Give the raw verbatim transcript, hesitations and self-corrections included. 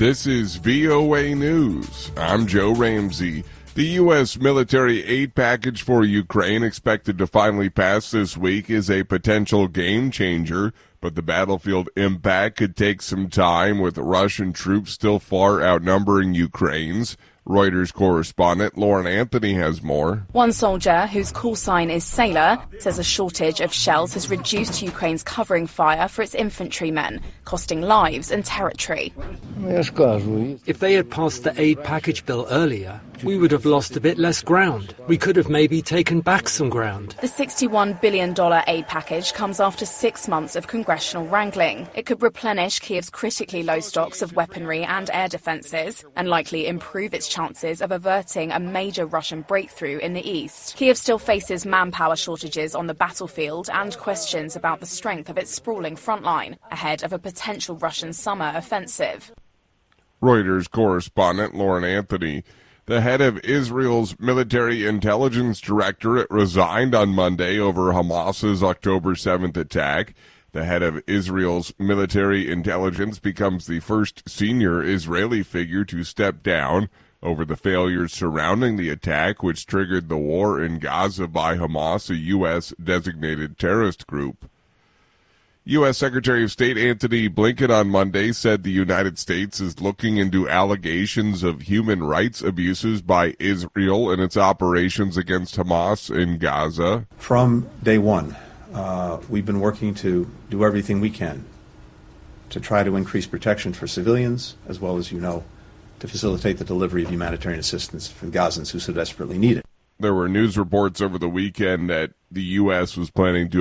This is V O A News. I'm Joe Ramsey. The U S military aid package for Ukraine expected to finally pass this week is a potential game changer, but the battlefield impact could take some time with Russian troops still far outnumbering Ukraine's. Reuters correspondent Lauren Anthony has more. One soldier, whose call sign is Sailor, says a shortage of shells has reduced Ukraine's covering fire for its infantrymen, costing lives and territory. If they had passed the aid package bill earlier, we would have lost a bit less ground. We could have maybe taken back some ground. The sixty-one billion dollars aid package comes after six months of congressional wrangling. It could replenish Kiev's critically low stocks of weaponry and air defences, and likely improve its chances of averting a major Russian breakthrough in the east. Kiev still faces manpower shortages on the battlefield and questions about the strength of its sprawling frontline ahead of a potential Russian summer offensive. Reuters correspondent Lauren Anthony. The head of Israel's military intelligence directorate resigned on Monday over Hamas's October seventh attack. The head of Israel's military intelligence becomes the first senior Israeli figure to step down over the failures surrounding the attack, which triggered the war in Gaza by Hamas, a U S designated terrorist group. U S Secretary of State Antony Blinken on Monday said the United States is looking into allegations of human rights abuses by Israel in its operations against Hamas in Gaza. From day one, uh, we've been working to do everything we can to try to increase protection for civilians, as well as, you know, to facilitate the delivery of humanitarian assistance for the Gazans who so desperately need it. There were news reports over the weekend that the U S was planning to